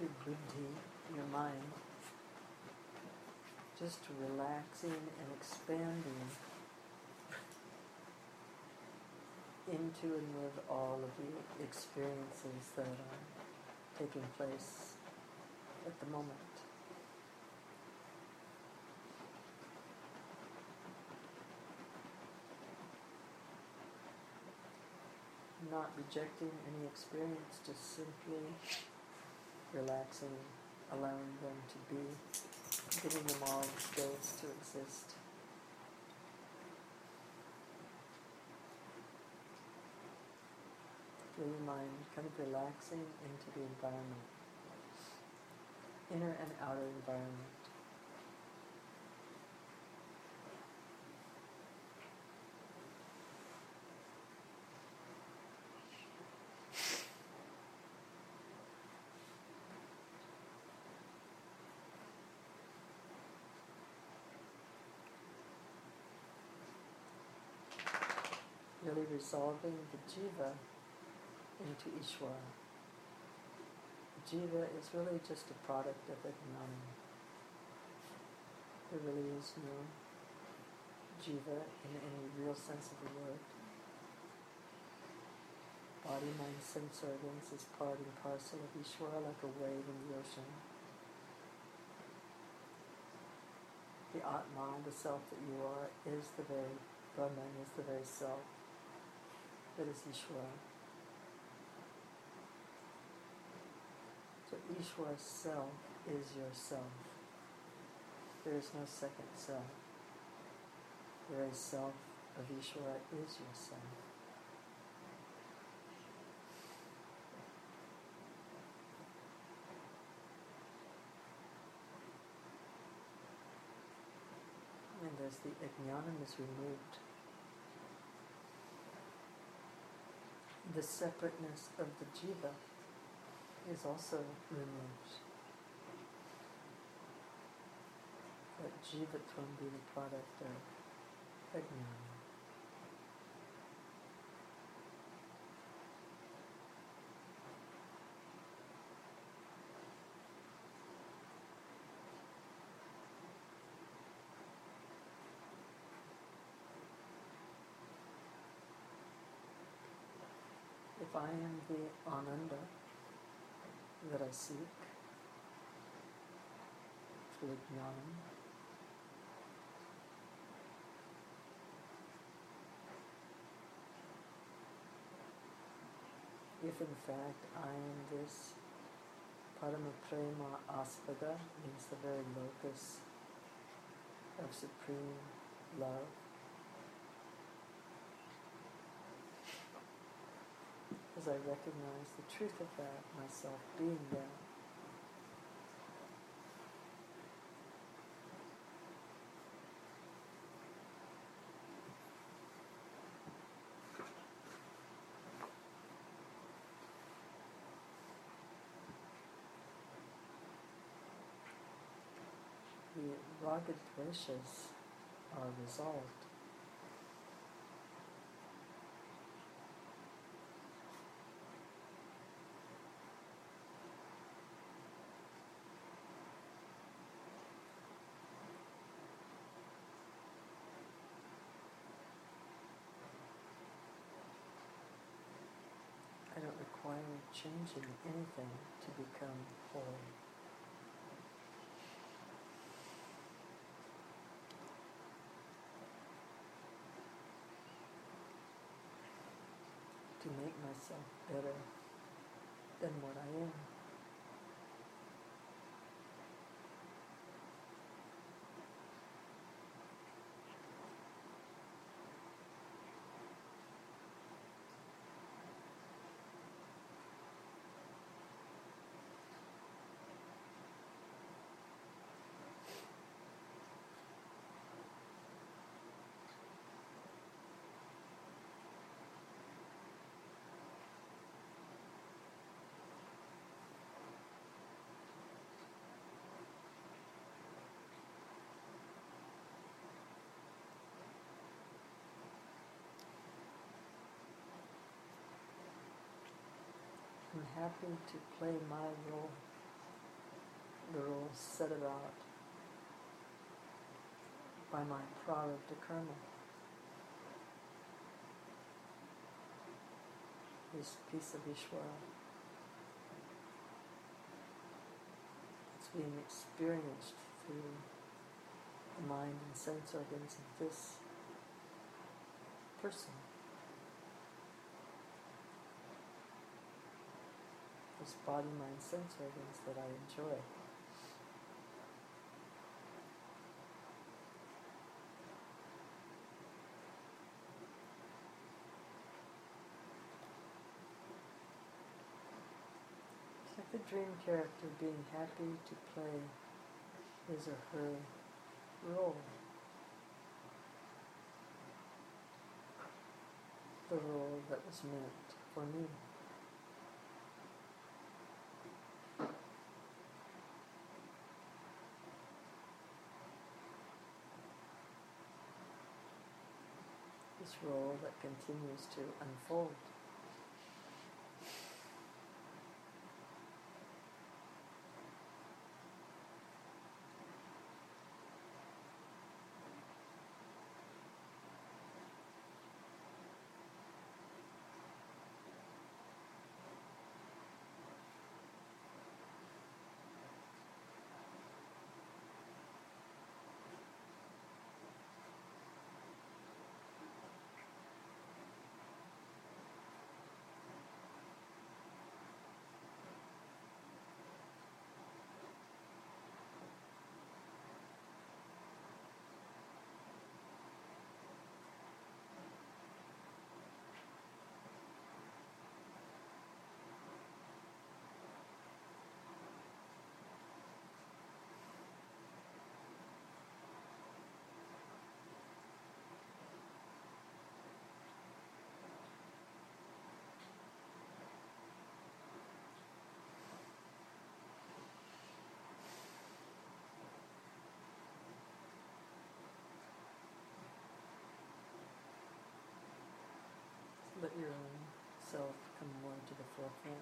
your buddhi, your mind, just relaxing and expanding into and with all of the experiences that are taking place at the moment. Not rejecting any experience, just simply relaxing, allowing them to be, giving them all the space to exist. Feel your mind kind of relaxing into the environment, inner and outer environment. Really resolving the jiva into Ishvara. Jiva is really just a product of Vijnana. There really is no jiva in any real sense of the word. Body, mind, sense organs is part and parcel of Ishvara, like a wave in the ocean. The Atma, the self that you are, is the very Brahman, is the very self that is Ishvara. So Ishvara's self is yourself. There is no second self. The very self of Ishvara is yourself. And as the ajnanam is removed, the separateness of the jiva is also removed. Let jivatvam be the product of ajnana. If I am the ananda that I seek through jnana, if in fact I am this parama prema aspada, means the very locus of supreme love, as I recognize the truth of that, myself being that, the raga dveshas are resolved. I don't require changing anything to become whole. To make myself better than what I am. I'm happy to play my role the rules set about by my prarabdha karma. This piece of Ishvara, it's being experienced through the mind and sense organs of this person, this body, mind, sense organs that I enjoy. It's like the dream character being happy to play his or her role, the role that was meant for me. This role that continues to unfold. Let your own self come more to the forefront.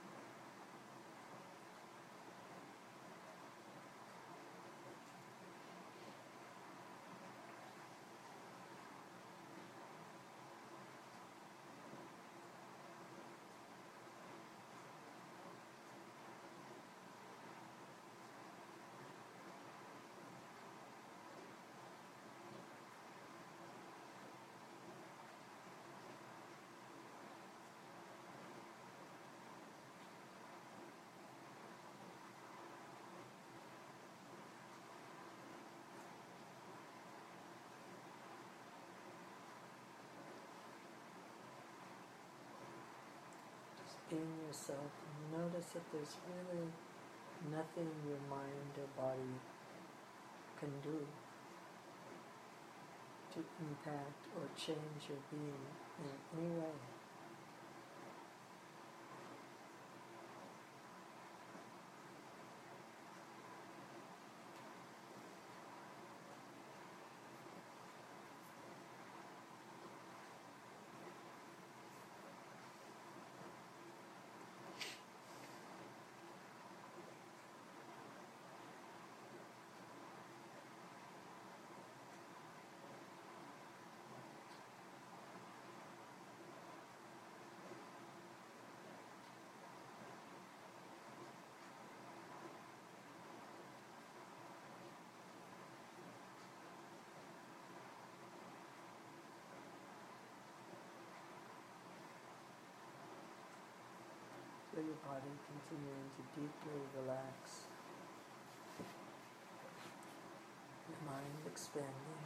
Being yourself, and notice that there's really nothing your mind or body can do to impact or change your being in any way. Feel your body continuing to deeply relax, your mind expanding.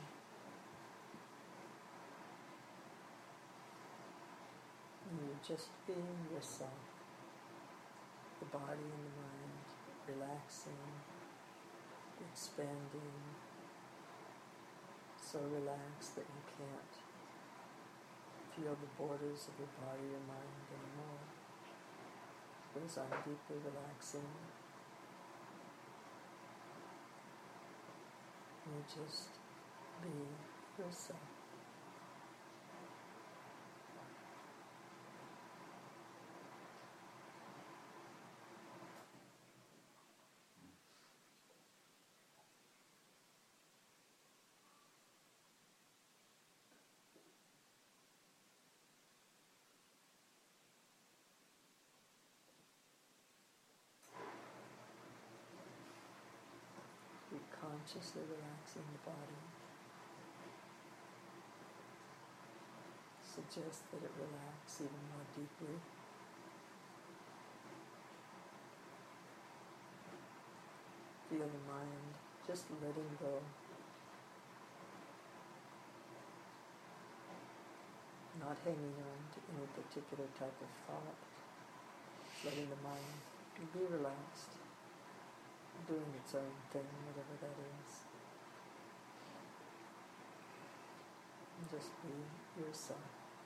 And you're just being yourself, the body and the mind relaxing, expanding, so relaxed that you can't feel the borders of your body or mind anymore. Goes on deeply relaxing. You just be yourself. consciously relaxing the body. Suggest that it relax even more deeply. Feel the mind just letting go. Not hanging on to any particular type of thought. Letting the mind be relaxed, doing its own thing, whatever that is. And just be yourself.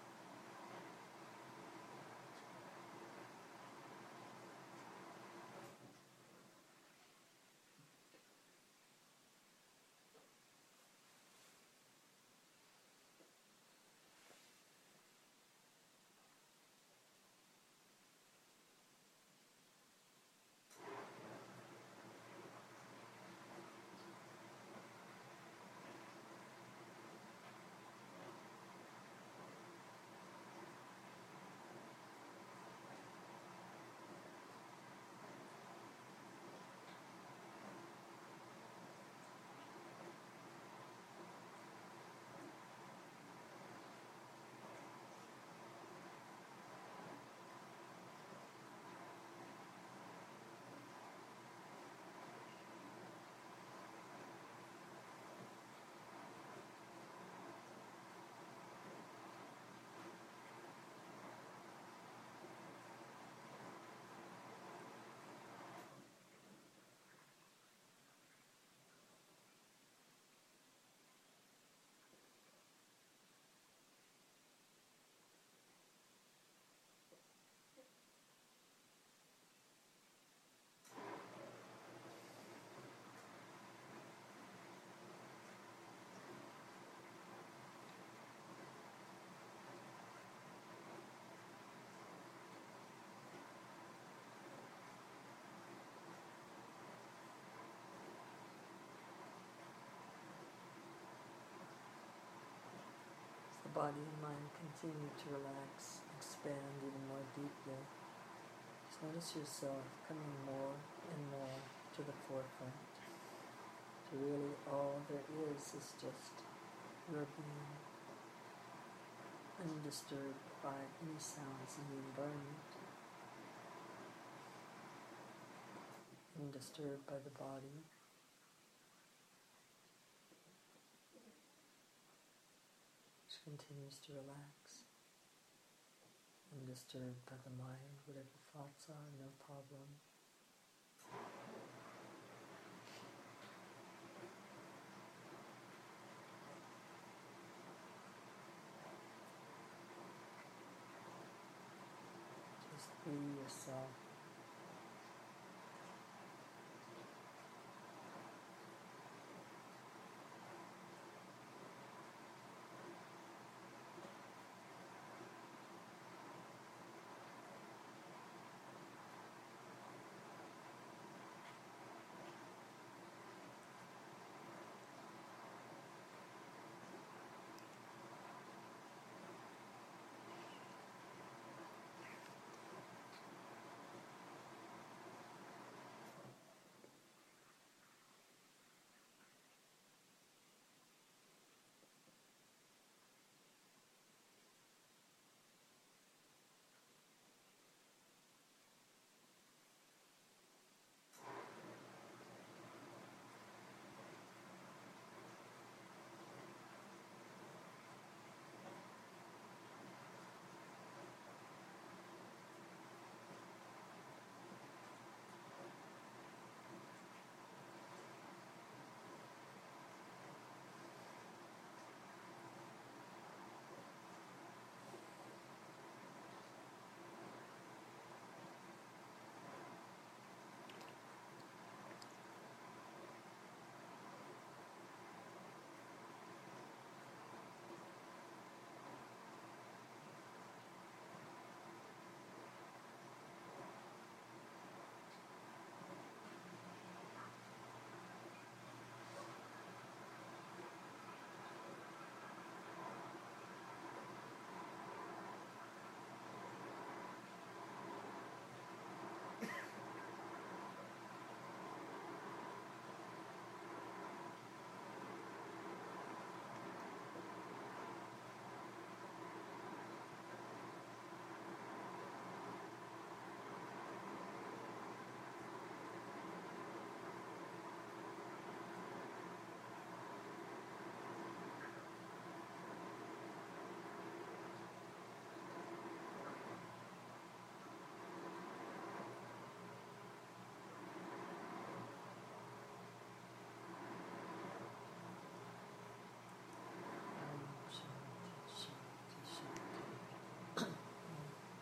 As the body and mind continue to relax, expand even more deeply, just notice yourself coming more and more to the forefront. So really all there is just your being, undisturbed by any sounds in the environment, undisturbed by the body, which continues to relax, undisturbed by the mind, whatever thoughts are, no problem.